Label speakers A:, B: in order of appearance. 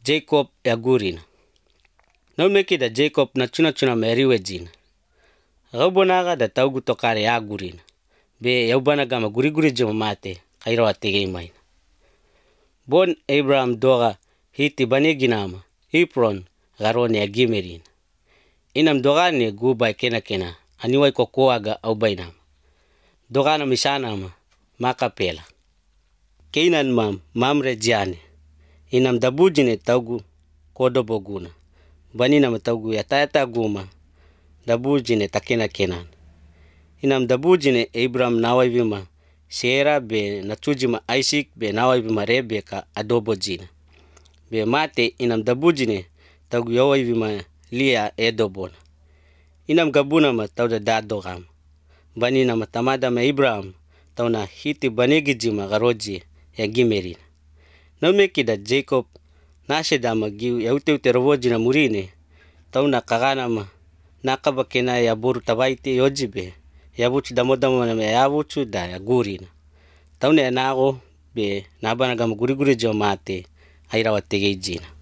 A: Jacob ya gurina. Naumeki da Jacob na chuna meriwe jina. Raubonaga da taugu tokare ya gurina. Be yaubana gama guri jima mate kairawa tegei maina. Bon Abraham doga hiti baniginama Hebron garone ya gimerina. Inam dogane gubai kena aniwai kokoaga au bainama. Dogana misanama makapela. Keinan mamre jiane. Inam dabujine taugu kodoboguna. Baninama taugu yata guma dabujine takena kenan. Inam dabujine Abraham nawaivima Sarah be natujima Isaac be nawaivima Rebeka adobo jina. Be mate inam dabujine taugu yawaivima Lia edobona. Inam gabunama tauda dadogam. Baninama tamadama Abraham tauna hiti banigijima garoji ya gimerina. Naumeki da Jacob nasedama giu yaute rawojina murine tauna kaganama nakabakena ya boru tabaite yojibe yabuchu damodama yabuchu da ya gurina. Tauna nago be nabanagama guri jomate airawa tegei jina.